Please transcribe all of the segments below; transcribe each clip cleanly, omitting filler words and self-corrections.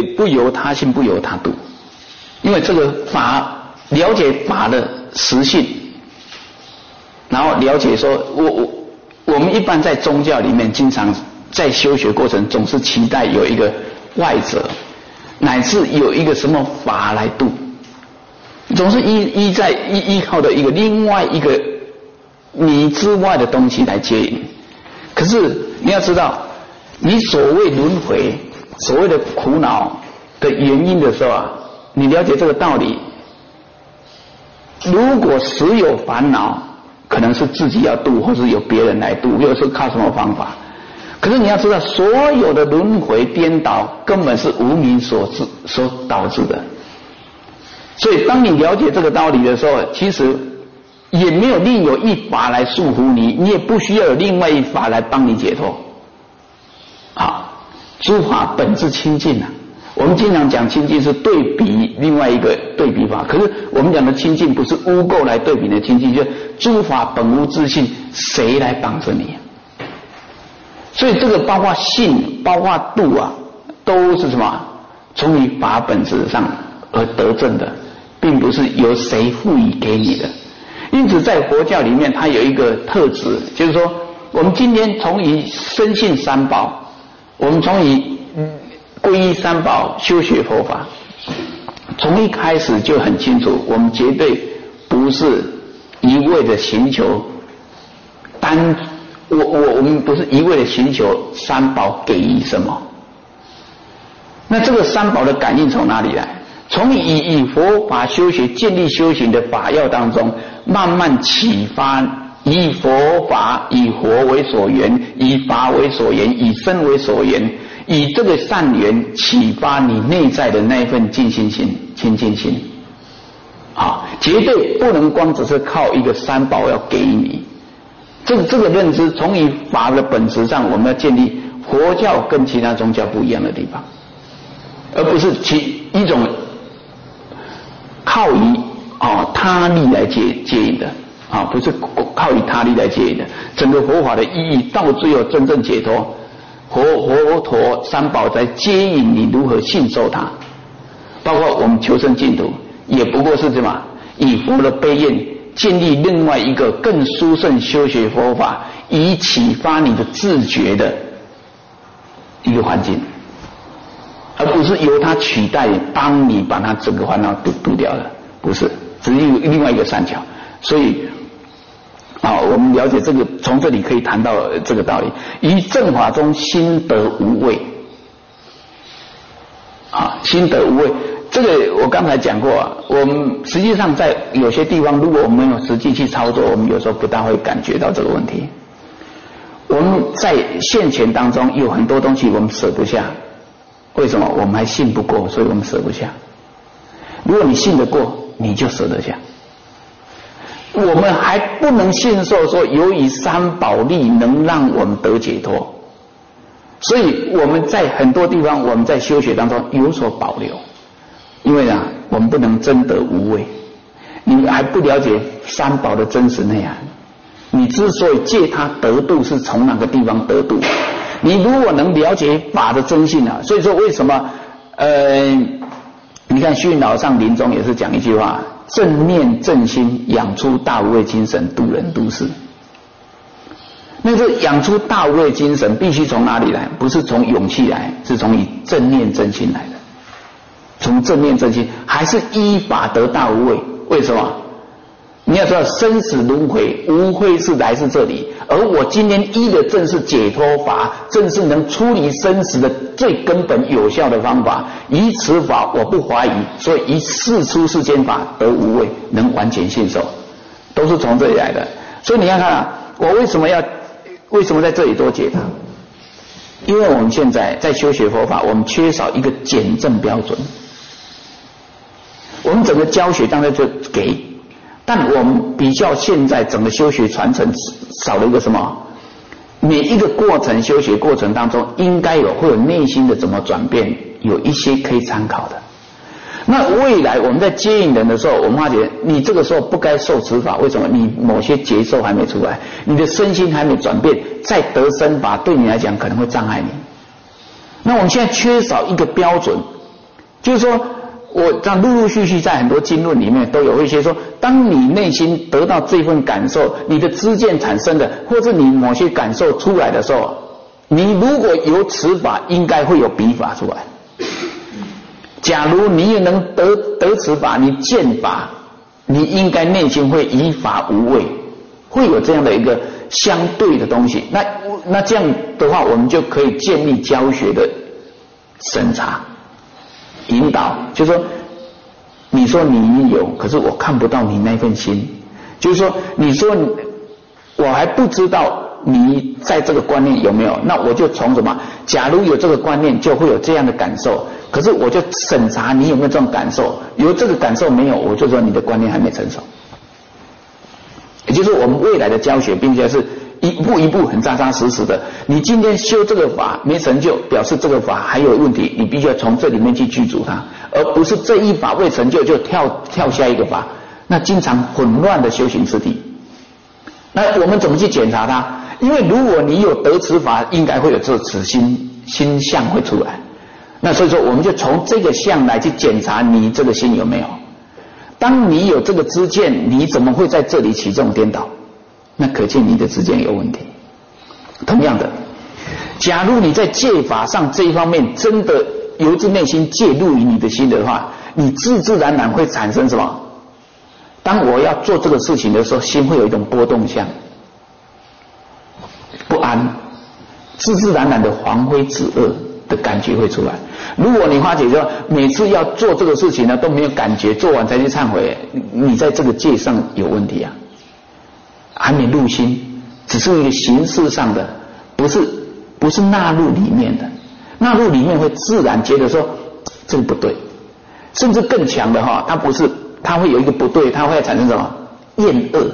不由他心，不由他度。因为这个法，了解法的实性，然后了解说，我们一般在宗教里面，经常在修学过程总是期待有一个外者，乃至有一个什么法来度，总是依靠的一个另外一个你之外的东西来接引。可是你要知道，你所谓轮回，所谓的苦恼的原因的时候啊，你了解这个道理，如果实有烦恼，可能是自己要度，或是有别人来度，又是靠什么方法。可是你要知道，所有的轮回颠倒根本是无明所导致的。所以当你了解这个道理的时候，其实也没有另有一法来束缚你，你也不需要有另外一法来帮你解脱。诸法本质清净啊。我们经常讲清净是对比另外一个对比法，可是我们讲的清净不是污垢来对比的清净，就是诸法本无自性，谁来绑着你？所以这个包括性，包括度啊，都是什么？从你法本质上而得证的，并不是由谁赋予给你的。因此在佛教里面，它有一个特质，就是说我们今天从以深信三宝，我们从以皈依三宝修学佛法，从一开始就很清楚，我们绝对不是一味的寻求我们不是一味的寻求三宝给予什么。那这个三宝的感应从哪里来？从以佛法修学建立修行的法要当中慢慢启发，以佛法以佛为所缘，以法为所缘，以身为所缘，以这个善缘启发你内在的那一份净心心、清净心。绝对不能光只是靠一个三宝要给你。这个认知，从以法的本质上，我们要建立佛教跟其他宗教不一样的地方，而不是一种靠于他力来接引的不是靠于他力来接引的。整个佛法的意义到最后真正解脱，佛陀三宝在接引你如何信受它。包括我们求生净土，也不过是什么？以佛的悲愿建立另外一个更殊胜修学佛法，以启发你的自觉的一个环境，而不是由它取代帮你把它整个烦恼度掉了，不是，只是另外一个善巧。所以我们了解这个，从这里可以谈到这个道理。于正法中心得无畏心得无畏，这个我刚才讲过我们实际上在有些地方，如果我们没有实际去操作，我们有时候不大会感觉到这个问题。我们在现前当中有很多东西我们舍不下，为什么？我们还信不过，所以我们舍不下。如果你信得过，你就舍得下。我们还不能信受说由于三宝力能让我们得解脱，所以我们在很多地方我们在修学当中有所保留。因为我们不能真得无畏，你还不了解三宝的真实内涵。你之所以借它得度，是从哪个地方得度？你如果能了解法的真性所以说为什么你看虚云老上临终也是讲一句话：正念正心，养出大无畏精神，度人度事。那个养出大无畏精神必须从哪里来？不是从勇气来，是从以正念正心来的。从正念正心，还是依法得大无畏。为什么？你要知道生死轮回无非是来自这里，而我今天依的正是解脱法，正是能出离生死的最根本有效的方法。以此法我不怀疑，所以以世出世间法得无畏，能完全信受，都是从这里来的。所以你看看我为什么在这里多解它？因为我们现在在修学佛法，我们缺少一个检证标准。我们整个教学当然就给，但我们比较现在整个修学传承少了一个什么？每一个过程修学过程当中，应该会有内心的怎么转变，有一些可以参考的。那未来我们在接引人的时候，我们发觉你这个时候不该受持法，为什么？你某些节奏还没出来，你的身心还没转变，再得身法对你来讲可能会障碍你。那我们现在缺少一个标准， 就是说我这样陆陆续续在很多经论里面都有一些说，当你内心得到这份感受，你的知见产生的，或者你某些感受出来的时候，你如果有此法，应该会有彼法出来。假如你也能得此法，你见法，你应该内心会以法无畏，会有这样的一个相对的东西。那这样的话，我们就可以建立教学的审查引导，就是说你说你有，可是我看不到你那份心，就是说你说我还不知道你在这个观念有没有，那我就从什么，假如有这个观念就会有这样的感受，可是我就审查你有没有这种感受，有这个感受没有，我就说你的观念还没成熟。也就是我们未来的教学并且是一步一步很扎扎实实的，你今天修这个法没成就，表示这个法还有问题，你必须要从这里面去具足它，而不是这一法未成就就跳下一个法，那经常混乱的修行次第。那我们怎么去检查它？因为如果你有得此法，应该会有此心相会出来，那所以说我们就从这个相来去检查你这个心有没有。当你有这个知见，你怎么会在这里起这种颠倒？那可见你的知见有问题。同样的，假如你在戒法上这一方面真的由自内心介入于你的心的话，你自自然然会产生什么？当我要做这个事情的时候，心会有一种波动相，不安，自自然然的黄灰止恶的感觉会出来。如果你发觉说每次要做这个事情呢都没有感觉，做完才去忏悔，你在这个戒上有问题啊，还没入心，只是一个形式上的，不是纳入里面的。纳入里面会自然觉得说这个不对，甚至更强的哈，它会有一个不对，它会产生什么厌恶。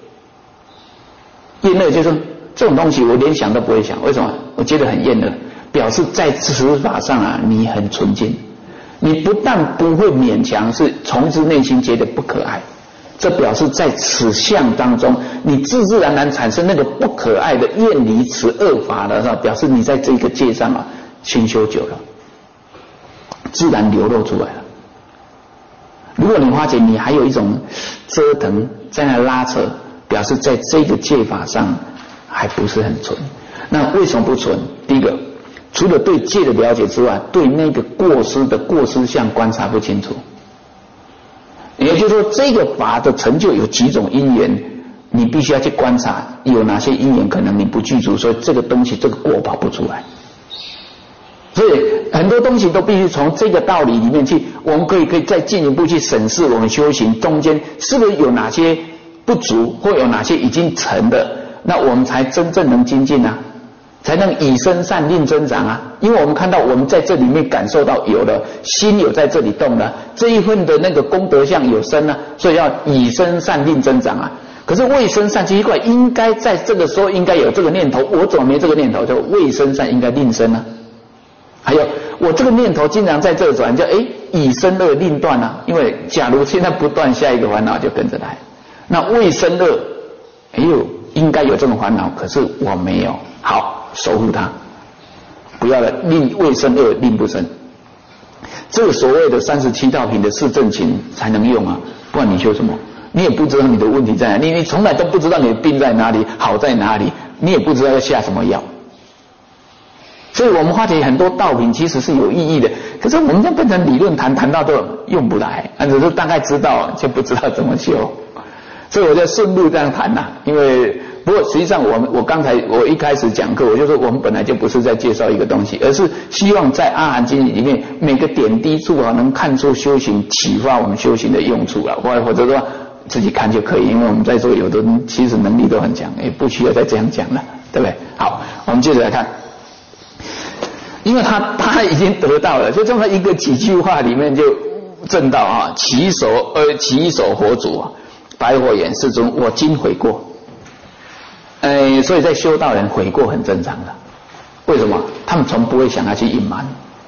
厌恶就是这种东西我连想都不会想，为什么？我觉得很厌恶，表示在此法上啊你很纯净，你不但不会勉强，是从自内心觉得不可爱，这表示在此相当中你自自然然产生那个不可爱的厌离此恶法的时候，表示你在这个界上啊熏修久了，自然流露出来了。如果你发觉你还有一种折腾在那拉扯，表示在这个戒法上还不是很纯。那为什么不纯？第一个，除了对戒的了解之外，对那个过失相观察不清楚。也就是说，这个法的成就有几种因缘，你必须要去观察有哪些因缘可能你不具足，所以这个东西这个果跑不出来。所以很多东西都必须从这个道理里面去，我们可以再进一步去审视我们修行中间是不是有哪些不足，或有哪些已经成的，那我们才真正能精进啊，才能以身善令增长啊。因为我们看到我们在这里面感受到有了心有在这里动了，这一份的那个功德相有生啊，所以要以身善令增长啊。可是未生善奇怪，应该在这个时候应该有这个念头，我怎么没这个念头？就未生善应该令生啊。还有我这个念头经常在这转，就以身恶令断啊。因为假如现在不断，下一个烦恼就跟着来。那未生恶，应该有这种烦恼，可是我没有，好守护它，不要了，令未生恶令不生。这个所谓的37道品的四正勤才能用啊，不然你修什么？你也不知道你的问题在哪里，你从来都不知道你的病在哪里，好在哪里，你也不知道要下什么药。所以我们发觉很多道品其实是有意义的，可是我们这变成理论谈到都用不来，只是大概知道就不知道怎么修。所以我就顺路这样谈啦，因为不过实际上我一开始讲课，我就说我们本来就不是在介绍一个东西，而是希望在阿含经里面每个点滴处啊，能看出修行，启发我们修行的用处啊，或者说自己看就可以，因为我们在座有的人其实能力都很强，也不需要再这样讲了，对不对？好，我们接着来看。因为他已经得到了，就这么几句话里面就证到啊，起手佛祖啊，白火眼世尊，我今悔过。所以在修道人悔过很正常的。为什么？他们从不会想要去隐瞒。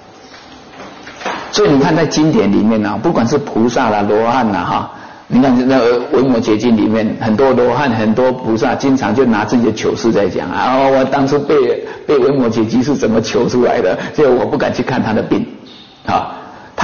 所以你看在经典里面啊，不管是菩萨啦、罗汉啦哈，你看那个维摩诘经里面很多罗汉、很多菩萨经常就拿自己的糗事在讲啊，我当初被维摩诘居士怎么求出来的，所以我不敢去看他的病啊。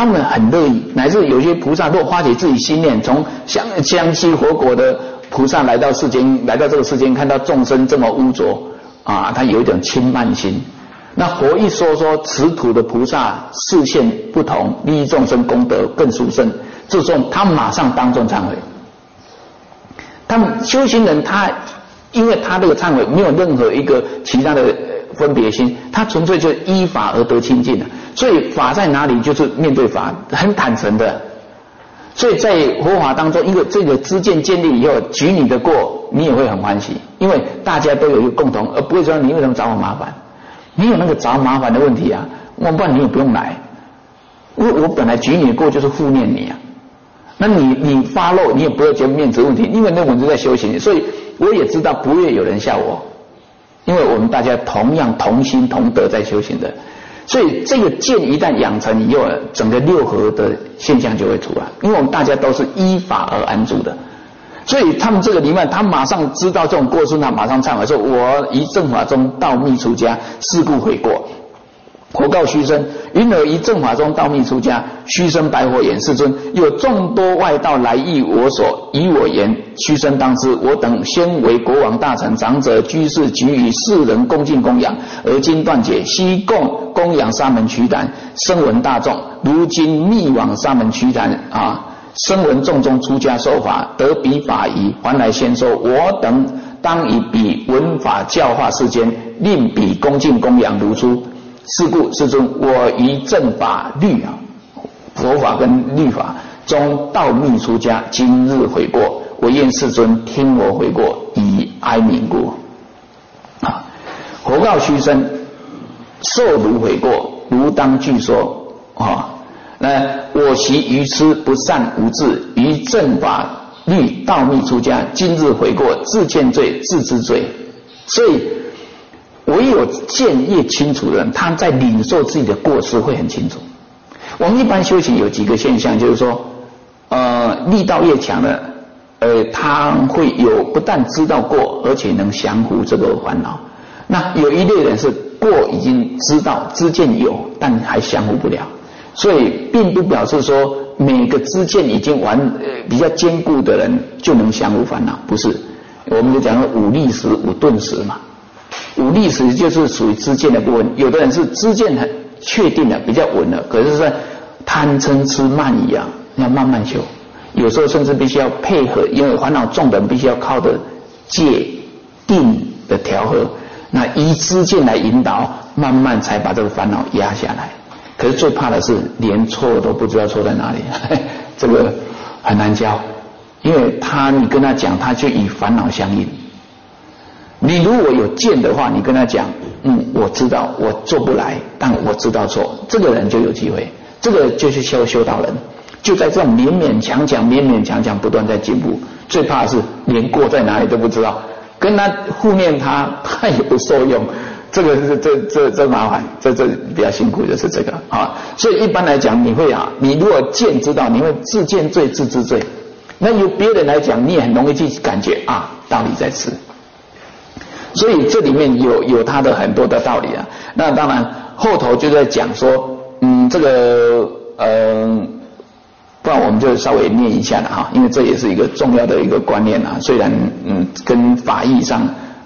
他们很乐意，乃至有些菩萨若发起自己心念，从湘西活国的菩萨来到这个世间，看到众生这么污浊啊，他有一种轻慢心。那佛一说此土的菩萨视线不同，利益众生功德更殊胜，这时候他马上当众忏悔。他们修行人因为他这个忏悔没有任何一个其他的分别心，他纯粹就是依法而得清净的。所以法在哪里，就是面对法，很坦诚的。所以在佛法当中，因为这个知见建立以后，举你的过，你也会很欢喜，因为大家都有一个共同，而不会说你为什么找我麻烦，没有那个找麻烦的问题啊，不然你也不用来。因为我本来举你的过就是护念你啊，那你发漏，你也不会觉得面子问题，因为那我们就在修行，所以我也知道不会有人笑我，因为我们大家同样同心同德在修行的。所以这个见一旦养成以后，整个六合的现象就会出来，因为我们大家都是依法而安住的。所以他们这个里面，他马上知道这种过失，他马上忏悔说：“我于正法中盗密出家，是故悔过。”佛告须僧：“云尔于正法中盗密出家？”须僧白佛言：“世尊，有众多外道来诣我所，以我言：须僧当知，我等先为国王大臣、长者、居士，给予世人恭敬供养，而今断解，悉供养沙门瞿昙。声闻大众，如今密往沙门瞿昙啊！声闻众中出家受法，得彼法仪，还来先说：我等当以彼闻法教化世间，令彼恭敬供养如初。是故世尊，我于正法律啊，佛法跟律法中盗密出家，今日悔过。我愿世尊听我悔过，以哀悯故。啊，佛告须僧：受如悔过，如当具说啊。那我习愚痴不善无智，于正法律盗密出家，今日悔过，自见罪，自知罪。所以唯有见越清楚的人，他在领受自己的过失会很清楚。我们一般修行有几个现象，就是说，力道越强的，他会有不但知道过，而且能降服这个烦恼。那有一类人是过已经知道，知见有，但还降服不了。所以并不表示说每个知见已经比较坚固的人就能降服烦恼，不是。我们就讲五力时、五顿时嘛。五力时就是属于知见的部分，有的人是知见很确定的，比较稳了，可是是贪嗔痴慢疑啊，要慢慢修。有时候甚至必须要配合，因为烦恼重的人必须要靠着戒定的调和，那依知见来引导，慢慢才把这个烦恼压下来。可是最怕的是连错都不知道错在哪里，这个很难教，因为你跟他讲，他就与烦恼相应。你如果有见的话，你跟他讲，我知道我做不来，但我知道错，这个人就有机会。这个就是修道人，就在这种勉勉强强不断在进步。最怕的是连过在哪里都不知道，跟他护念他也不受用。这个是这麻烦，这比较辛苦，就是这个啊。所以一般来讲，你如果见知道，你会自见罪，自知罪。那由别人来讲，你也很容易去感觉道理在此。所以这里面有他的很多的道理啊。那当然后头就在讲说，这个不然我们就稍微念一下了哈，因为这也是一个重要的一个观念啊。虽然跟法义上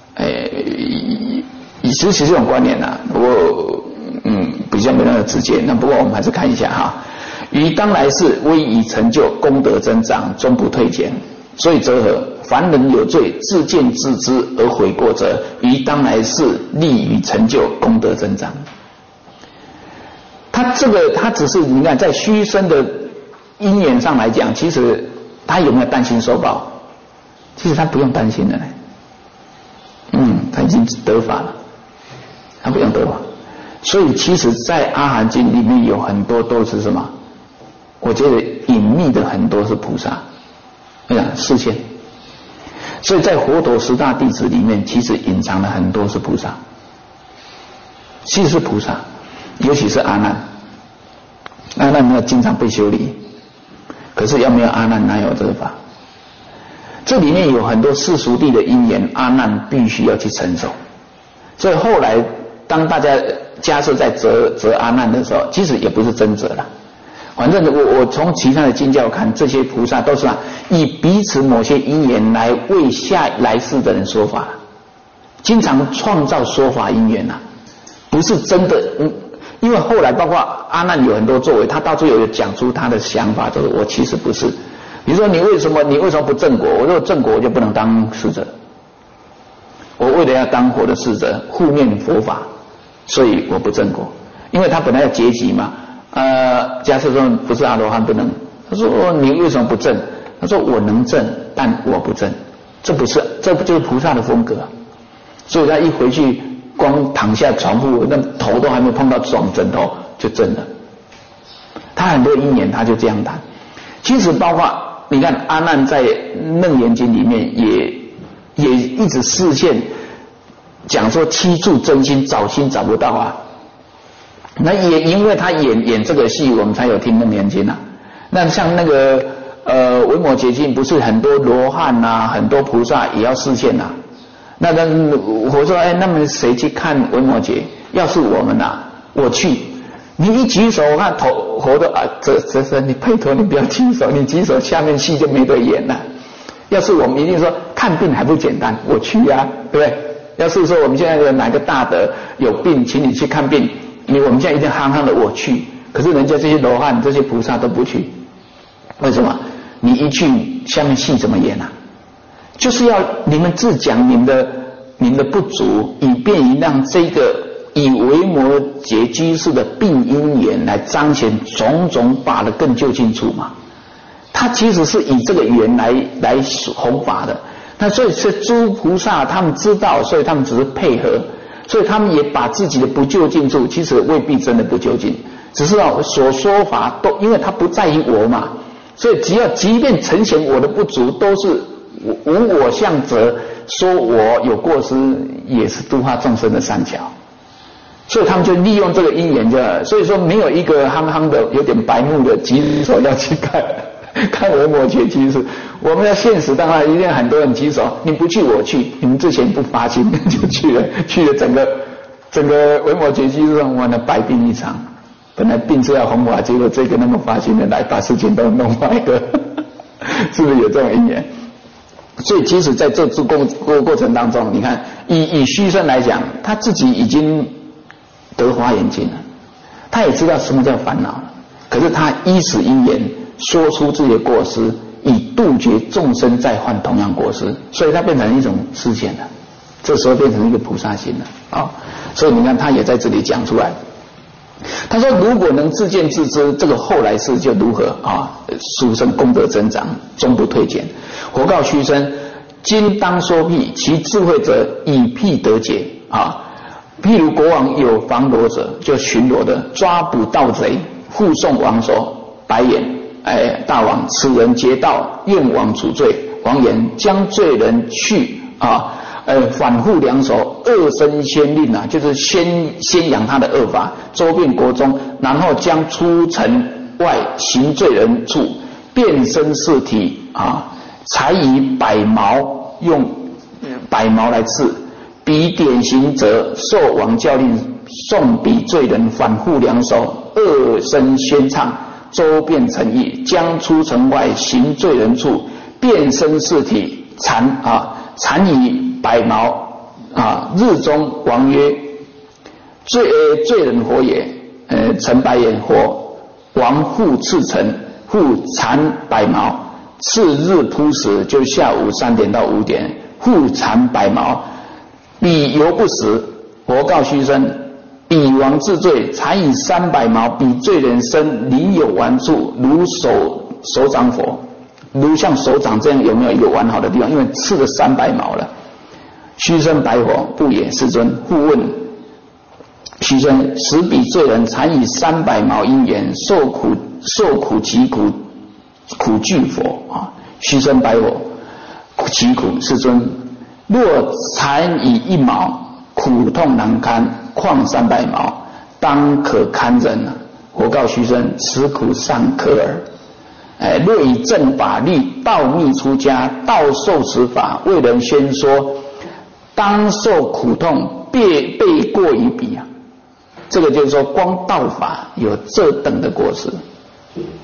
其实这种观念啊，不过比较没那么直接。那不过我们还是看一下哈。于当来世威以成就，功德增长，终不退减。所以则何？凡人有罪，自见自知而悔过者，于当来世利于成就，功德增长。他只是你看，在虚生的因缘上来讲，其实他有没有担心受报？其实他不用担心的呢。他已经得法了，他不用得法。所以其实在阿含经里面有很多都是什么？我觉得隐秘的很多是菩萨，示现。所以在佛陀十大弟子里面，其实隐藏了很多是菩萨，其实是菩萨，尤其是阿难。阿难呢经常被修理，可是要没有阿难，哪有这个法？这里面有很多世俗谛的因缘，阿难必须要去承受。所以后来当大家假设在责阿难的时候，其实也不是真责了。 反正我从其他的经教看，这些菩萨都是以彼此某些因缘来为下来世的人说法，经常创造说法因缘不是真的。因为后来包括阿难有很多作为，他到最后有讲出他的想法，就是我其实不是。比如说你为什么不正果？我如果正果我就不能当侍者，我为了要当佛的侍者，护念佛法，所以我不正果。因为他本来要结集嘛。假设说不是阿罗汉不能，他说你为什么不正？他说我能正，但我不正，这不就是菩萨的风格？所以他一回去，光躺下床铺，那头都还没碰到床枕头就正了。他很多因缘他就这样谈。其实包括你看阿难在楞严经里面也一直示现，讲说七处真心找心找不到那也因为他演这个戏，我们才有听楞严经那像那个维摩诘经，不是很多罗汉很多菩萨也要示现那我说那么谁去看维摩诘？要是我们我去。你一举手，我看头都这你拜托你不要举手，你举手下面戏就没得演了。要是我们一定说看病还不简单，我去对不对？要是说我们现在哪个大德有病，请你去看病。我们现在一定憨憨的我去，可是人家这些罗汉这些菩萨都不去，为什么？你一去下面戏怎么演就是要你们自讲你们的不足，以便于让这个以维摩诘居士的病因缘来彰显种种法的更究竟处嘛。他其实是以这个缘来弘法的，那所以是诸菩萨他们知道，所以他们只是配合。所以他们也把自己的不究竟处，其实未必真的不究竟，只是所说法都因为他不在于我嘛，所以即便呈现我的不足，都是无我相则，说我有过失，也是度化众生的善巧。所以他们就利用这个因缘所以说没有一个憨憨的有点白目的举手要去看维摩诘居士。我们的现实当然一定很多人举手，你不去我去，你们之前不发心就去了整个维摩诘居士玩的百病一场。本来病是要弘法，结果这个那么发心的来把事情都弄坏了，是不是有这种因缘？所以即使在这次过程当中，你看以虚生来讲，他自己已经得华严经了，他也知道什么叫烦恼，可是他依此因缘说出自己的过失，以杜绝众生再犯同样过失，所以他变成一种示现了，这时候变成一个菩萨心了所以你看他也在这里讲出来，他说如果能自见自知，这个后来世就如何殊胜功德增长，终不退减。佛告虚生，今当说辟，其智慧者以辟得解譬如国王有防罗者，就巡逻的抓捕盗贼，护送王说，白眼大王，此人劫盗，愿王处罪。王言，将罪人去反复两手，恶身先令就是先扬他的恶法，周遍国中，然后将出城外行罪人处，变身尸体才以百矛，用百矛来刺。彼典行者，受王教令，送彼罪人反复两手，恶身宣唱，周遍城邑，将出城外行罪人处，变身尸体，残以百矛日中王曰：罪人何也？陈白眼火，王复刺城，复残百矛。次日扑食，就下午3点到5点，复残百矛。彼犹不死，佛告虚生，彼王治罪，才以300矛，彼罪人身离有完处，如手掌否？如像手掌这样，有没有一个完好的地方？因为刺了300矛了。虚生白佛，不也，世尊。复问虚生，使彼罪人才以300矛因缘，受苦其苦具否虚生白佛，其苦，世尊。若残以1矛，苦痛难堪，况300矛，当可堪忍佛告虚生，此苦尚可耳。若以正法力，道密出家，道受此法，为人宣说，当受苦痛，倍过于彼这个就是说，光道法有这等的果实。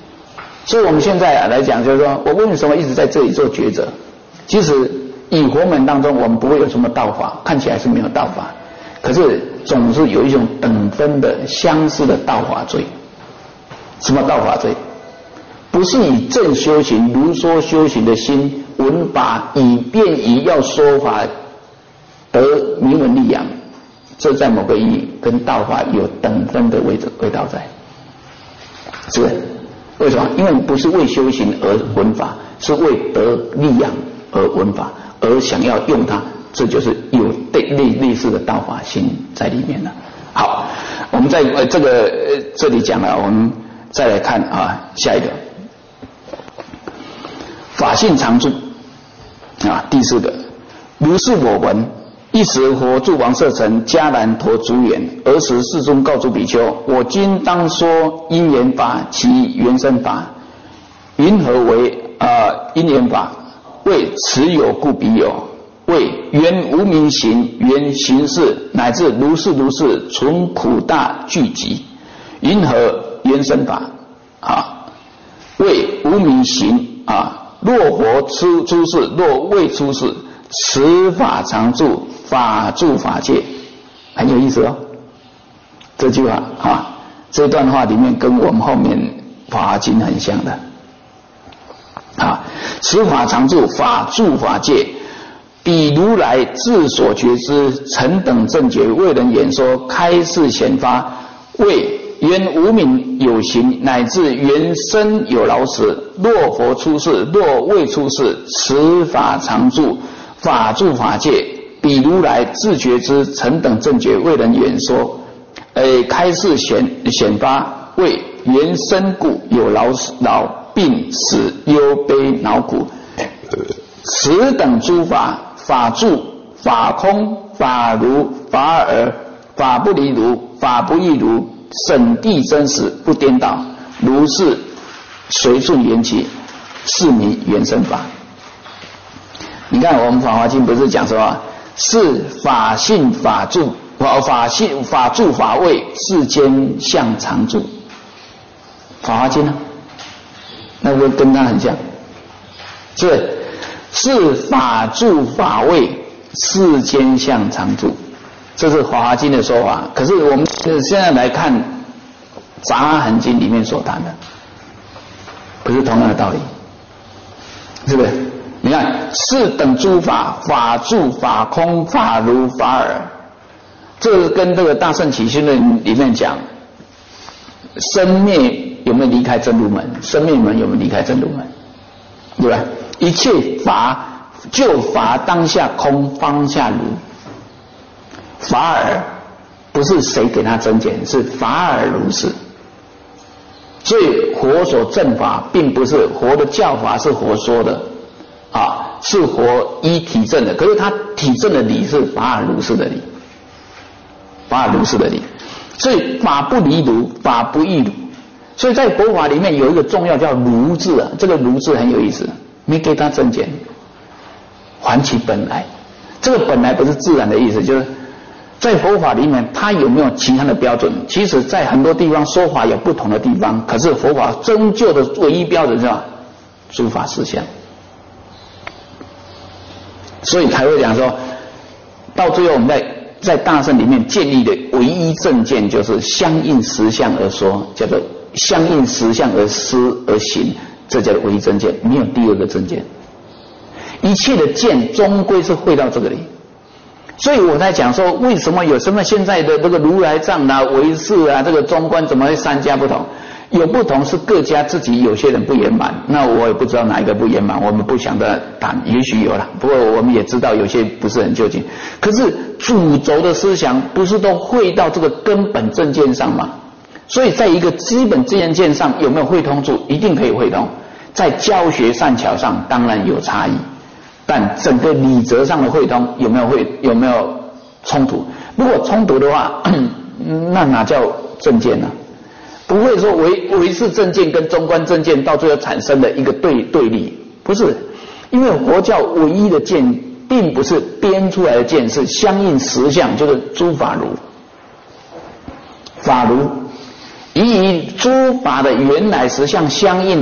所以我们现在来讲，就是说我为什么一直在这里做抉择？其实以佛门当中，我们不会有什么道法，看起来是没有道法，可是总是有一种等分的相似的道法罪。什么道法罪？不是以正修行、如说修行的心闻法，以便于要说法得名闻利养，这在某个意义跟道法有等分的味道在，是不是？为什么？因为不是为修行而闻法，是为得利养而闻法，而想要用它，这就是有类似的道法心在里面了。好，我们在这里讲了，我们再来看下一个法性常住第4个，如是我闻。一时佛住王舍城迦兰陀竹园，尔时世尊告诸比丘：我今当说因缘法，其缘生法。云何为因缘法？为此有故彼有，为缘无明行，缘行识，乃至如是存苦大聚集。云何缘生法？为无明行若佛出世，若未出世，此法常住，法住法界。很有意思哦，这句话这段话里面跟我们后面法华经很像的此法常住，法住法界。彼如来自所觉知，成等正觉，为人演说，开示显发，为缘无明有形，乃至缘生有劳时，若佛出世，若未出世，此法常住，法住法界。彼如来自觉知，成等正觉，为人演说，开示显发，为缘生故有老病死忧悲恼苦。此等诸法，法住、法空、法如、法尔、法不离如、法不异如，审谛真实，不颠倒，如是随顺缘起，是名缘生法。你看我们法华经不是讲说是法性法住，法住法位，世间相常住。法华经呢，那个跟它很像，是法住法位，世间相常住，这是法华经的说法。可是我们现在来看杂阿含经里面所谈的，不是同样的道理，是不是？你看是等诸法，法住、法空、法如、法尔，这跟这个大圣起心论里面讲生灭有没有离开真如门，生灭门有没有离开真如门，对吧？一切法就法当下空，方下如。法尔不是谁给他增减，是法尔如是。所以佛所证法并不是佛的教法，是佛说的是佛依体证的，可是他体证的理是法尔如是的理，法尔如是的理。所以法不离如，法不异如。所以在佛法里面有一个重要叫如字这个如字很有意思，没给他增减，还其本来。这个本来不是自然的意思，就是在佛法里面它有没有其他的标准？其实在很多地方说法有不同的地方，可是佛法终究的唯一标准是什么？诸法实相。所以才会讲说，到最后我们在大乘里面建立的唯一正见，就是相应实相而说，叫做相应实相而思而行，这叫做唯一正见，没有第二个正见。一切的见终归是会到这个里。所以我在讲说，为什么有什么现在的这个如来藏唯识这个中观怎么会三家不同？有不同是各家自己有些人不圆满，那我也不知道哪一个不圆满，我们不想的谈，也许有了，不过我们也知道有些不是很究竟。可是主轴的思想不是都会到这个根本正见上吗？所以在一个基本正见上有没有会通处？一定可以会通。在教学善巧上当然有差异，但整个理则上的会通有没有冲突？如果冲突的话，那哪叫正见呢？不会说唯识正见跟中观正见到最后产生的一个对立，不是。因为佛教唯一的见并不是编出来的见，是相应实相，就是诸法如。法如以诸法的原来实相相应的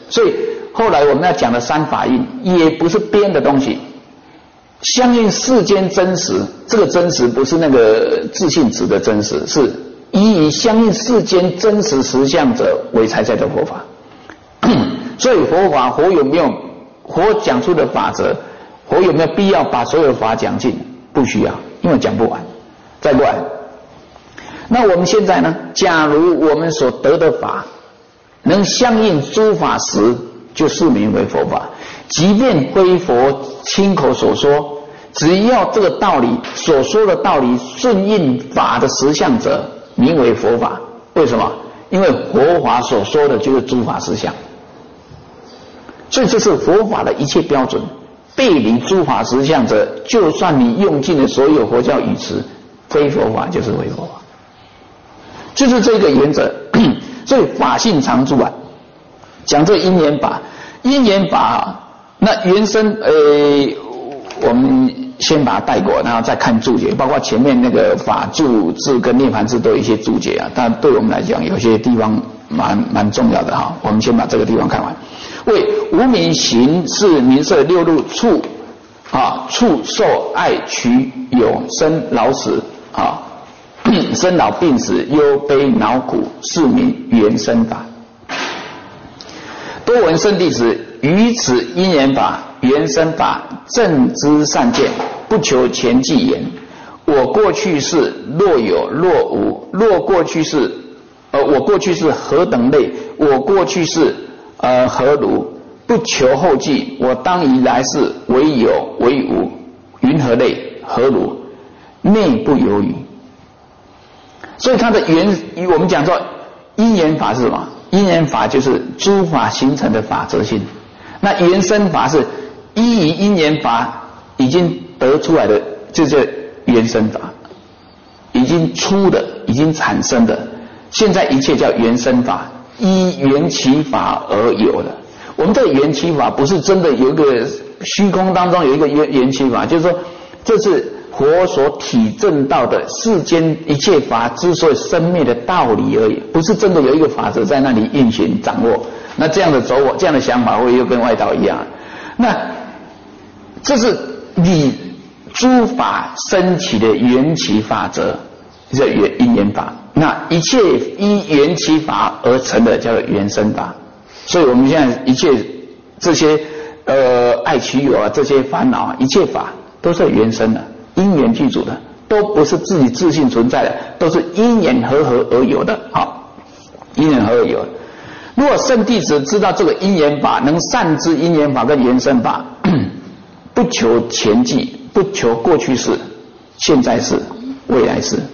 所以后来我们要讲的三法印也不是编的东西，相应世间真实，这个真实不是那个自信值的真实，是以相应世间真实实相者为才在的佛法。所以佛法佛有没有佛讲出的法则，佛有没有必要把所有法讲尽？不需要，因为讲不完。再过来，那我们现在呢，假如我们所得的法能相应诸法时，就视名为佛法。即便非佛亲口所说，只要这个道理所说的道理顺应法的实相者，名为佛法。为什么？因为佛法所说的就是诸法实相，所以这是佛法的一切标准。背离诸法实相者，就算你用尽了所有佛教语词，非佛法就是非佛法，就是这个原则。所以法性常住啊，讲这因缘法，因缘法那原生我们先把它带过，然后再看注解，包括前面那个法注字跟涅槃字都有一些注解啊，但对我们来讲有些地方蛮重要的哈。我们先把这个地方看完。为无明行识名色六入处处受爱取有生老死生老病死忧悲恼苦，是名原生法。多闻圣弟子于此因缘法原生法正知善见，不求前记言。我过去世若有若无，若过去世我过去世何等类，我过去世何如，不求后继，我当以来世为有为无，云何类何如，内不由于。所以它的我们讲说因缘法是什么？因缘法就是诸法形成的法则性。那原生法是依于因缘法已经得出来的，就是原生法，已经出的，已经产生的。现在一切叫原生法，依缘起法而有的。我们这个缘起法不是真的有一个虚空当中有一个缘起法，就是说这是佛所体证到的世间一切法之所以生灭的道理而已，不是真的有一个法则在那里运行掌握。那这样的这样的想法会又跟外道一样。那这是你诸法升起的缘起法则，叫因缘法。那一切依缘起法而成的叫做原生法。所以我们现在一切这些爱取有啊，这些烦恼啊，一切法都是原生的，因缘具足的，都不是自己自性存在的，都是因缘和合而有的。好，因缘和合而有的。如果圣弟子知道这个因缘法，能善知因缘法跟原生法，不求前记，不求过去世、现在世、未来世。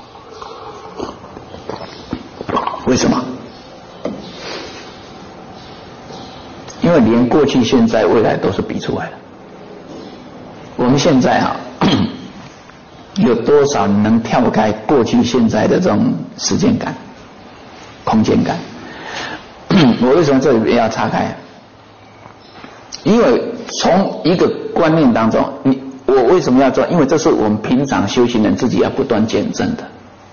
为什么？因为连过去、现在、未来都是比出来的。我们现在有多少能跳开过去、现在的这种时间感、空间感？我为什么这里要岔开？因为从一个观念当中，我为什么要做？因为这是我们平常修行人自己要不断检证的。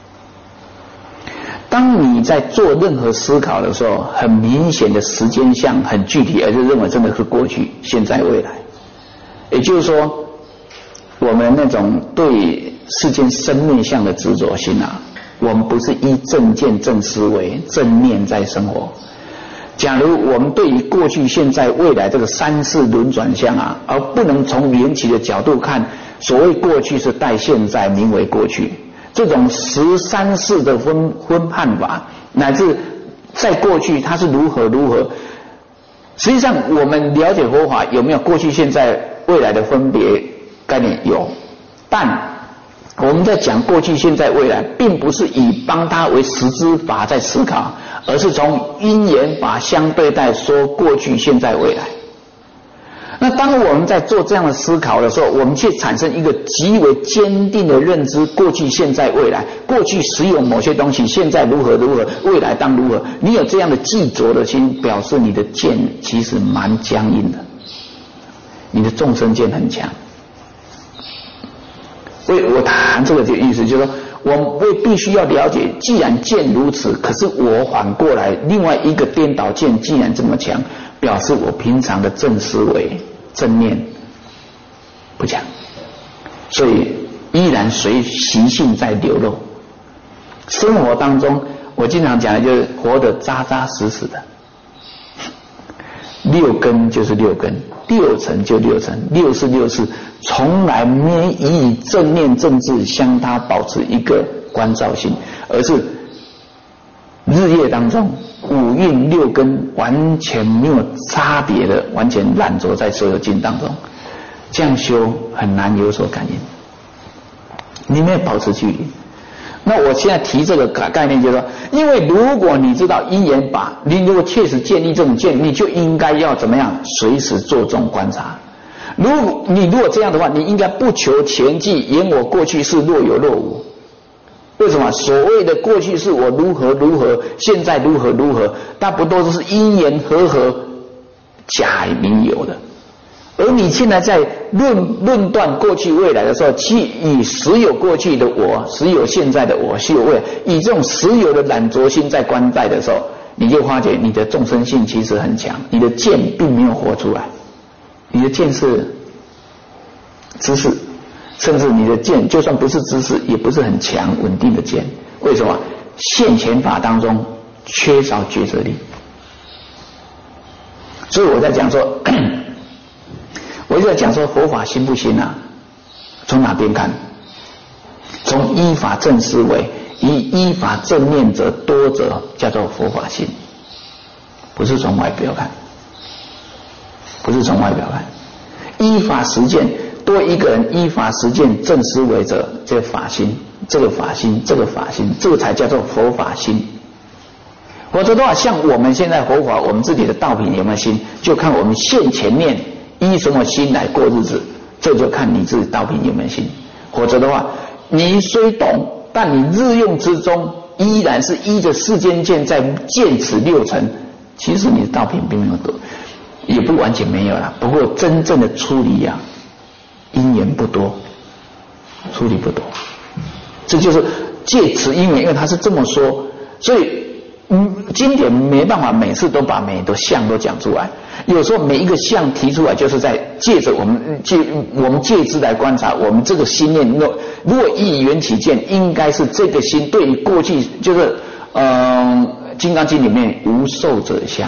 当你在做任何思考的时候，很明显的时间项很具体，而且认为真的是过去、现在、未来。也就是说，我们那种对世间生灭相的执着心啊，我们不是依正见、正思维、正念在生活。假如我们对于过去、现在、未来这个三世轮转相啊，而不能从缘起的角度看，所谓过去是待现在，名为过去。这种13世的分判法，乃至在过去它是如何，实际上我们了解佛法有没有过去、现在、未来的分别概念？有，但我们在讲过去、现在、未来，并不是以帮它为实之法在思考，而是从因缘法相对待说过去、现在、未来。那当我们在做这样的思考的时候，我们却产生一个极为坚定的认知：过去、现在、未来。过去实有某些东西，现在如何，未来当如何。你有这样的记着的心，表示你的见其实蛮僵硬的，你的众生见很强。所以我谈这个的意思，就是说，我必须要了解，既然见如此，可是我反过来另外一个颠倒见既然这么强， 表示我平常的正思维、正念不强，所以依然随习性在流露。生活当中，我经常讲的就是活得扎扎实实的。六根就是六根，六尘就六尘，六事六事，从来没以正念正智相他保持一个关照性，而是日夜当中五蕴六根完全没有差别的，完全染着在所有境当中，这样修很难有所感应，你没有保持距离。那我现在提这个概念，就是说，因为如果你知道因缘法，你如果确实建立这种见，你就应该要怎么样？随时做这种观察。如果这样的话，你应该不求前际，言我过去是若有若无。为什么？所谓的过去是我如何如何，现在如何如何，大不多都是因缘和假名有的。而你现在在论断过去未来的时候，去以实有过去的我，实有现在的我，实有未来，以这种实有的染着心在观待的时候，你就发觉你的众生性其实很强，你的见并没有活出来，你的见是知识，甚至你的见就算不是知识，也不是很强稳定的见。为什么？现前法当中缺少抉择力。所以我在讲说我就在讲说佛法新不新啊？从哪边看？从依法正思维，依法正念者多者，叫做佛法新，不是从外表看，不是从外表看。依法实践，多一个人依法实践正思维者，这个法新，这个法新，这个法新，这个才叫做佛法新。否则的话，像我们现在佛法，我们自己的道品有没有新，就看我们现前念依什么心来过日子，这就看你自己道品有没有心。否则的话，你虽懂，但你日用之中依然是依着世间见在见此六尘，其实你的道品并没有多，也不完全没有啦。不过真正的出离啊，因缘不多，出离不多。这就是借此因缘，因为他是这么说，所以经典没办法每次都把每个相都讲出来，有时候每一个相提出来，就是在借着我们借之来观察我们这个心念。如果以缘起见，应该是这个心对于过去，就是金刚经里面无受者相，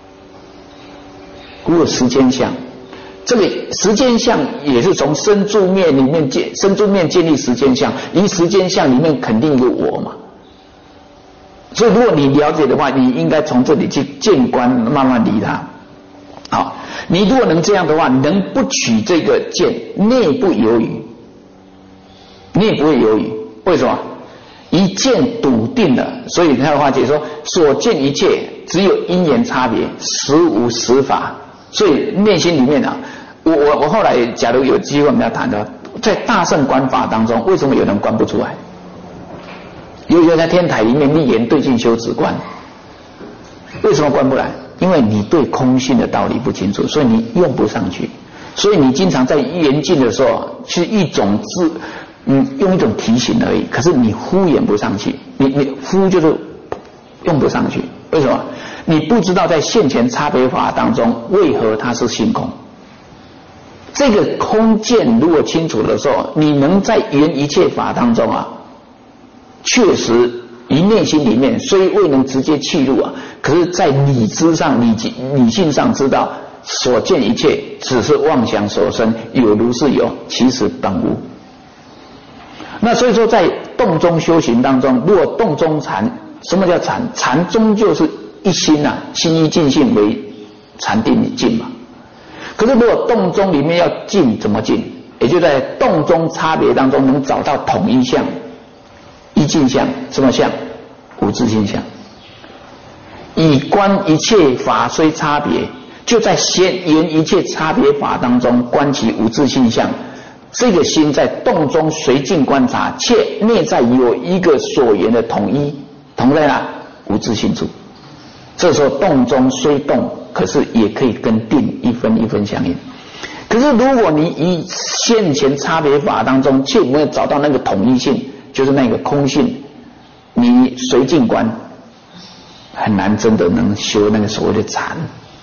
如果时间相，这个时间相也是从生住面里面生住面建立时间相，因为时间相里面肯定有我嘛。所以如果你了解的话，你应该从这里去见观，慢慢离它。好，你如果能这样的话，能不取这个见，内不犹豫，内不会犹豫。为什么？一见笃定了，所以他的话解说，所见一切只有因缘差别，实无实法。所以内心里面啊，我后来假如有机会我们要谈的，在大乘观法当中，为什么有人观不出来？有人在天台里面立言对境修止观，为什么观不来？因为你对空性的道理不清楚，所以你用不上去。所以你经常在言境的时候是一种用一种提醒而已，可是你敷衍不上去，你敷就是用不上去。为什么？你不知道在现前差别法当中为何它是性空。这个空见如果清楚的时候，你能在圆一切法当中啊，确实于内心里面虽未能直接契入啊，可是在理智上理性上知道所见一切只是妄想所生，有如是有，其实本无。那所以说在洞中修行当中，如果洞中禅，什么叫禅？禅终究是一心啊，心一尽性为禅定静嘛。可是如果洞中里面要静，怎么静？也就在洞中差别当中能找到统一相、一境相，什么相？无自性相。以观一切法虽差别，就在言一切差别法当中观其无自性相。这个心在洞中随境观察，且内在有一个所言的统一，同在哪？无自性处。这时候洞中虽动，可是也可以跟定一分一分相应。可是如果你以现前差别法当中却没有找到那个统一性，就是那个空性，你随境观很难真的能修那个所谓的禅。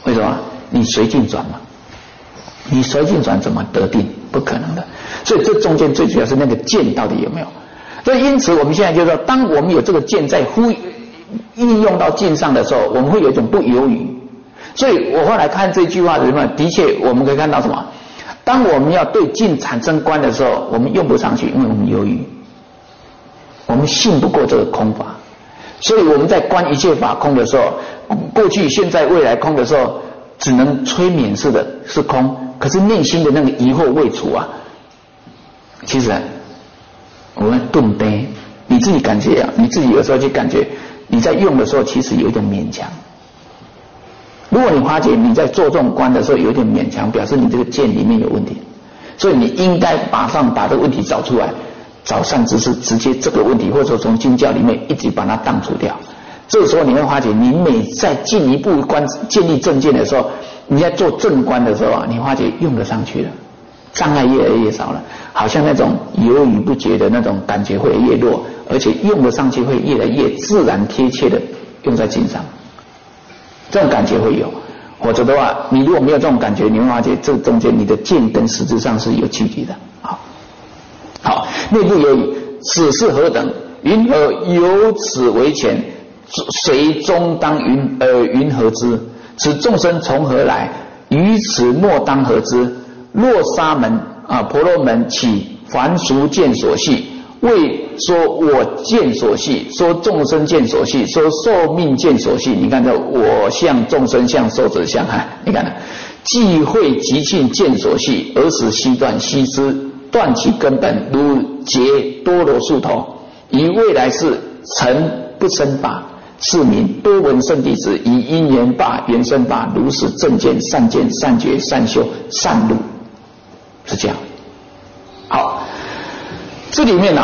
为什么？你随境转嘛，你随境转怎么得定？不可能的。所以这中间最主要是那个见到底有没有。所以因此我们现在就说，当我们有这个见在应用到境上的时候，我们会有一种不犹豫。所以我后来看这句话的时候，的确我们可以看到什么？当我们要对境产生观的时候，我们用不上去，因为我们犹豫，我们信不过这个空法。所以我们在观一切法空的时候，过去、现在、未来空的时候，只能催眠式的是空，可是内心的那个疑惑未除啊。其实我们顿呆，你自己感觉啊，你自己有时候去感觉，你在用的时候其实有一点勉强。如果你发觉你在做这种观的时候有点勉强，表示你这个见里面有问题，所以你应该马上把这个问题找出来，找善知识直接这个问题，或者说从经教里面一直把它荡除掉。这个时候你会发觉，你每在进一步建立正见的时候，你在做正观的时候啊，你发觉用得上去了，障碍越来越少了，好像那种犹豫不决的那种感觉会越弱，而且用得上去会越来越自然贴切的用在经上。这种感觉会有，否则的话，你如果没有这种感觉，你会发觉这中间你的见跟实质上是有距离的。好，内部有语，此是何等？云何有此为前？谁终当云何之？此众生从何来？于此莫当何之？若沙门婆罗门起凡俗见所系，为说我见所系，说众生见所系，说寿命见所系。你看这我相、众生相、寿者相，你看既会极尽见所系，而使悉断，悉知断其根本，如结多罗树头，以未来世成不生法。是名多闻圣弟子，以因缘法、缘生法，如是正见、善见、善觉、善修、善路，是这样。好，这里面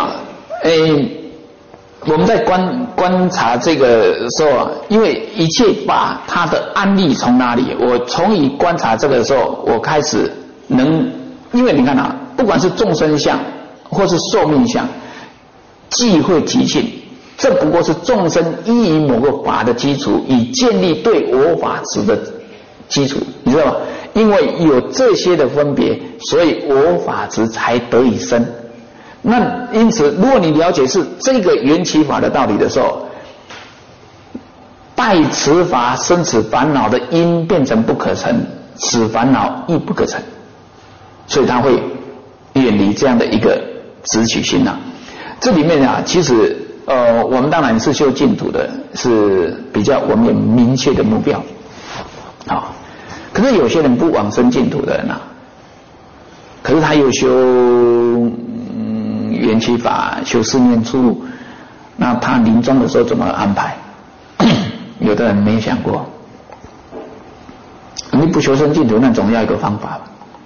我们在观察这个时候啊，因为一切法它的安立从哪里？我从以观察这个的时候，我开始因为你看啊，不管是众生相或是寿命相，既会极尽。这不过是众生依于某个法的基础，以建立对我法执的基础，你知道吗？因为有这些的分别，所以我法执才得以生。那因此，如果你了解是这个缘起法的道理的时候，待此法生此烦恼的因变成不可成，此烦恼亦不可成，所以他会远离这样的一个执取心啊。这里面啊，其实我们当然是修净土的，是比较我们有明确的目标。好，可是有些人不往生净土的人啊，可是他又修缘起法，修四念处，那他临终的时候怎么安排？有的人没想过，你不求生净土，那总要一个方法吧。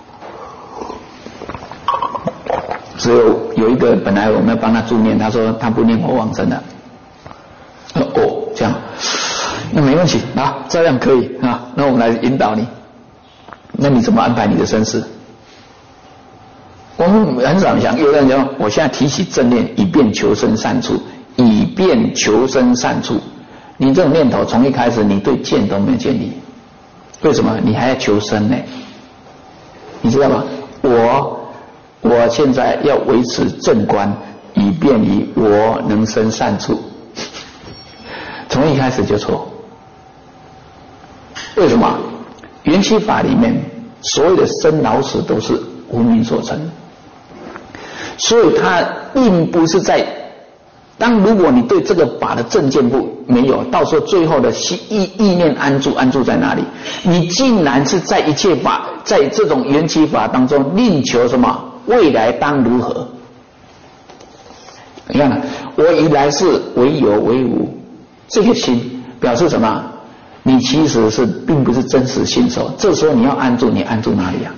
只有一个本来我们要帮他助念，他说他不念我往生的。这样，那没问题啊，这样可以啊。那我们来引导你，那你怎么安排你的生死？我们很少想，有的人讲，我现在提起正念，以便求生善处，以便求生善处。你这种念头从一开始，你对见都没有建立，为什么？你还要求生呢？你知道吗？我现在要维持正观，以便于我能生善处。从一开始就错。为什么？缘起法里面所有的生老死都是无明所成，所以它并不是在如果你对这个法的正见没有，到时候最后的意念安住在哪里？你竟然是在一切法，在这种缘起法当中另求什么？未来当如何？你看，我以来世为有为无，这个心表示什么？你其实并不是真实信受。这时候你要安住，你安住哪里啊？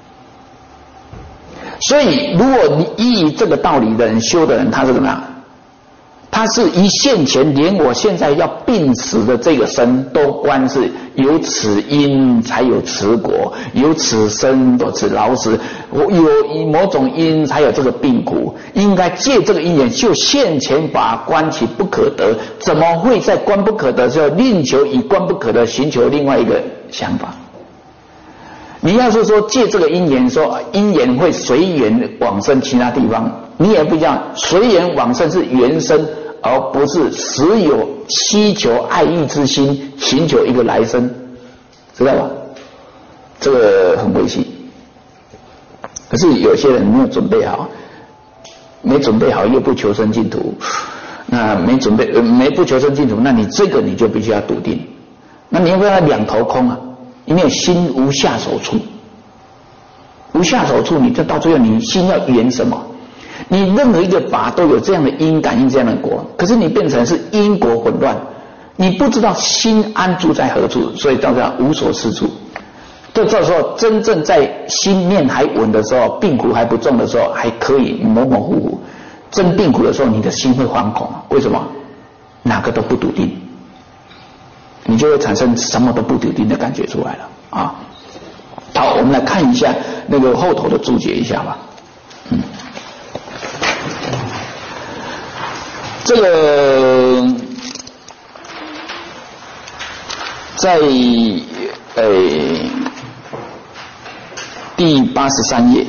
所以，如果你依这个道理的人修的人，他是怎么样？他是一现前，连我现在要病死的这个身都观是有此因才有此果，有此生有此老死，有某种因才有这个病苦，应该借这个因缘就现前法观其不可得，怎么会在观不可得之后另求以观不可得寻求另外一个想法。你要是说借这个因缘，说因缘会随缘往生其他地方，你也不讲随缘往生是缘生，而不是实有希求爱欲之心，寻求一个来生，知道吧？这个很危险。可是有些人没有准备好，没准备好又不求生净土，那没准备没不求生净土，那你这个你就必须要笃定。那你要不要两头空啊？因为心无下手处，无下手处，你就到最后你心要缘什么？你任何一个法都有这样的因感应这样的果，可是你变成是因果混乱，你不知道心安住在何处，所以到这样无所适处。这时候真正在心念还稳的时候，病苦还不重的时候，还可以模模糊糊。真病苦的时候，你的心会惶恐，为什么？哪个都不笃定，你就会产生什么都不笃定的感觉出来了啊！好，我们来看一下那个后头的注解一下吧。这个在第83页，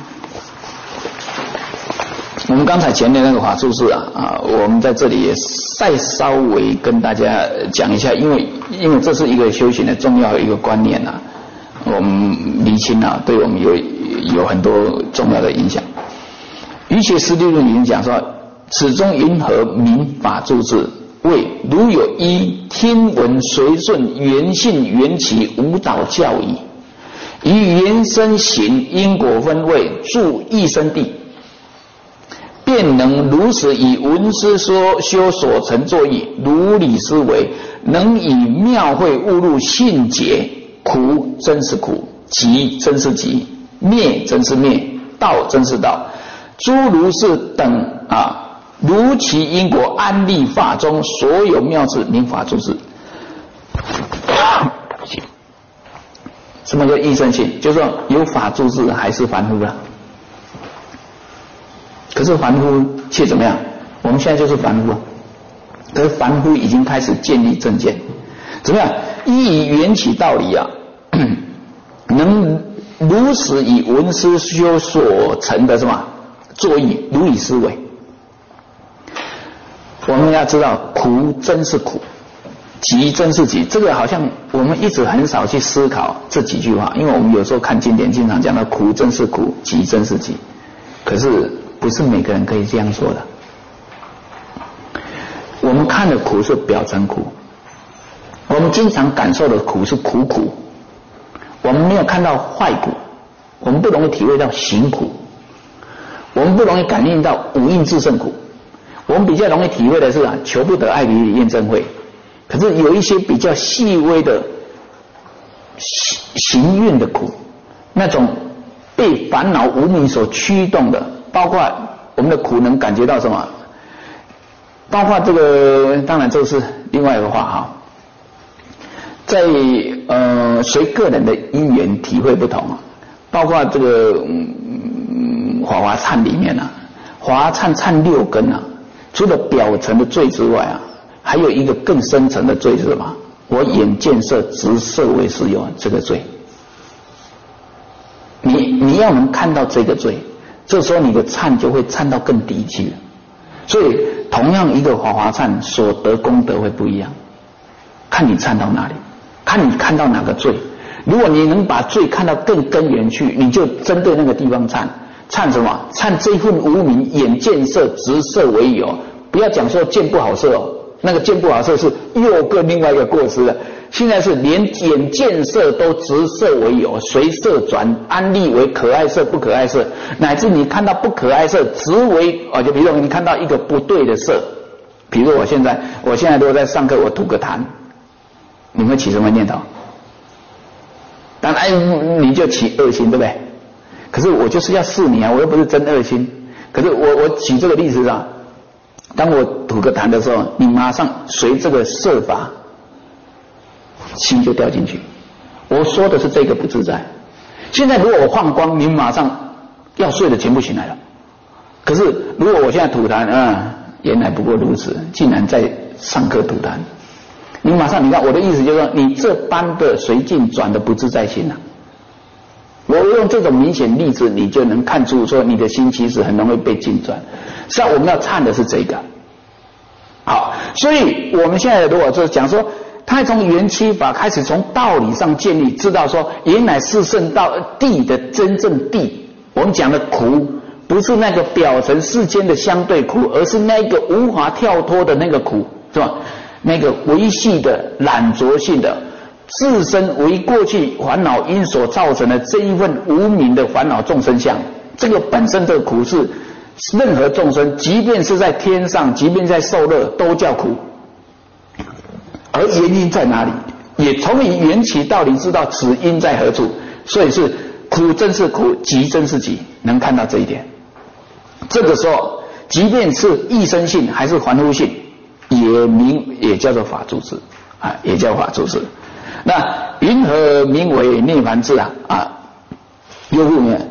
我们刚才前面那个法注释我们在这里也再稍微跟大家讲一下，因为这是一个修行的重要一个观念我们厘清对我们有很多重要的影响。瑜伽师地论里面讲说，此中云何名法注释？谓如有依听闻随顺缘性缘起无导教义，以缘生行因果分位住一生地，便能如实以文思说修所成作意，如理思维，能以妙慧悟入性解，苦真是苦，集真是集，灭真是灭，道真是道，诸如是等如其因果安立法中所有妙智名法注释。什么叫依生性？就是说有法注释还是凡夫了。可是凡夫却怎么样？我们现在就是凡夫，可是凡夫已经开始建立正见，怎么样？依以缘起道理能如实以文思修所成的什么作意，如理思维。我们要知道，苦真是苦，集真是集。这个好像我们一直很少去思考这几句话，因为我们有时候看经典经常讲到苦真是苦，集真是集，可是不是每个人可以这样说的。我们看的苦是表层苦，我们经常感受的苦是苦苦，我们没有看到坏苦，我们不容易体会到行苦，我们不容易感应到五蕴自胜苦。我们比较容易体会的是求不得爱离验证会，可是有一些比较细微的行运的苦，那种被烦恼无明所驱动的，包括我们的苦能感觉到什么？包括这个，当然这是另外一个话在随个人的因缘体会不同包括这个华华忏里面华华忏忏6根除了表层的罪之外还有一个更深层的罪是什么？我眼见色执色为实有这个罪。你要能看到这个罪，这时候你的忏就会忏到更底去。所以同样一个华华忏所得功德会不一样，看你忏到哪里，看你看到哪个罪。如果你能把罪看到更根源去，你就针对那个地方忏。忏什么？忏这份无明，眼见色执色为有。不要讲说见不好色那个见不好色是又更另外一个过失了。现在是连眼见色都执色为有，随色转，安立为可爱色不可爱色，乃至你看到不可爱色执为就比如说你看到一个不对的色，比如我现在如果在上课我吐个痰，你会起什么念头？当然你就起恶心，对不对？可是我就是要试你我又不是真恶心。可是我举这个例子当我吐个痰的时候，你马上随这个色法心就掉进去。我说的是这个不自在。现在如果我放光，你马上要睡的全部醒来了。可是如果我现在吐痰原来不过如此，竟然在上课吐痰， 你马上你看我的意思就是说，你这般的随境转的不自在心啊。我用这种明显例子，你就能看出说你的心其实很容易被境转。实际上我们要看的是这个。好，所以我们现在如果就讲说，他从缘起法开始，从道理上建立，知道说原来四圣道地的真正地，我们讲的苦，不是那个表层世间的相对苦，而是那个无法跳脱的那个苦，是吧？那个维系的染着性的。自身为过去烦恼因所造成的这一份无明的烦恼众生相，这个本身的苦是任何众生，即便是在天上，即便在受乐，都叫苦。而原因在哪里？也从以缘起道理知道此因在何处，所以是苦真是苦，集真是集，能看到这一点。这个时候，即便是异生性还是凡夫性，也叫做法住智啊，也叫法住智。那云何名为涅槃智又复呢？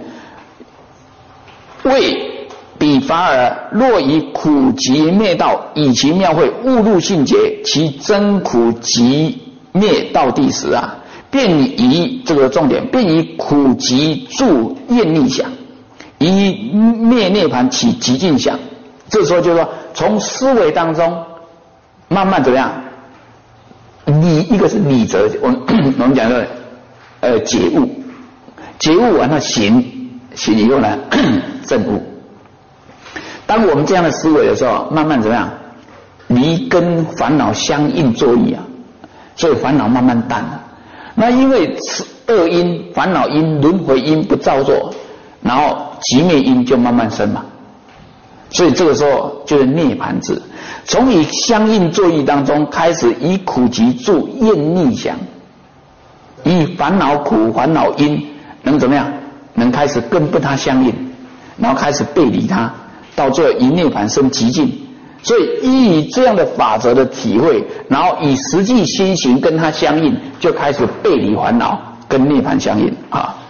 为彼法尔若以苦集灭道，以其妙慧误入性劫，其真苦集灭道地时便以这个重点，便以苦集助厌逆想，以灭涅槃起极尽想。这时候就是说，从思维当中慢慢怎么样？一个是理则，我们讲的觉悟，觉悟完了行以后呢证悟。当我们这样的思维的时候，慢慢怎么样？离跟烦恼相应作意所以烦恼慢慢淡了。那因为恶因、烦恼因、轮回因不造作，然后寂灭因就慢慢生嘛。所以这个时候就是涅槃智。从以相应作意当中开始，以苦集助厌逆想，以烦恼苦、烦恼因能怎么样？能开始跟它相应，然后开始背离它，到最后以涅槃生极尽。所以以这样的法则的体会，然后以实际心行跟它相应，就开始背离烦恼，跟涅槃相应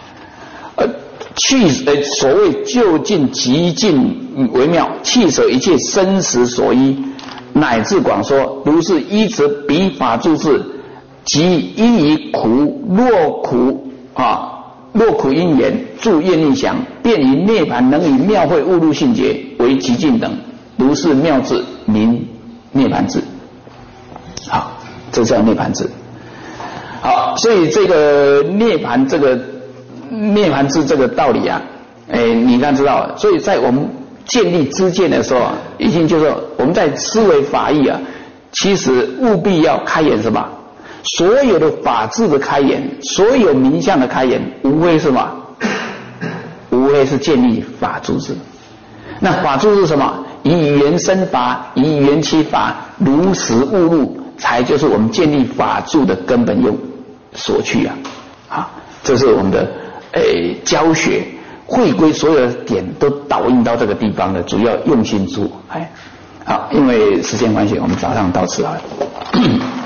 所谓就近极尽为妙，弃舍一切生死所依，乃至广说，如是依持彼法住智，即因以苦若苦因缘助厌逆想，便以涅槃能以妙慧误入性劫为极尽等，如是妙智名涅槃智。好，这叫涅槃智。好，所以这个涅槃智这个道理你刚知道，所以在我们建立知见的时候已经就是说我们在思维法义其实务必要开眼什么？所有的法治的开眼，所有名相的开眼，无非是什么？无非是建立法住智。那法住是什么？以缘生法，以缘起法，如实悟入，才就是我们建立法住的根本用所趋这是我们的教学会归所有的点都导引到这个地方的主要用心处。好，因为时间关系，我们早上到此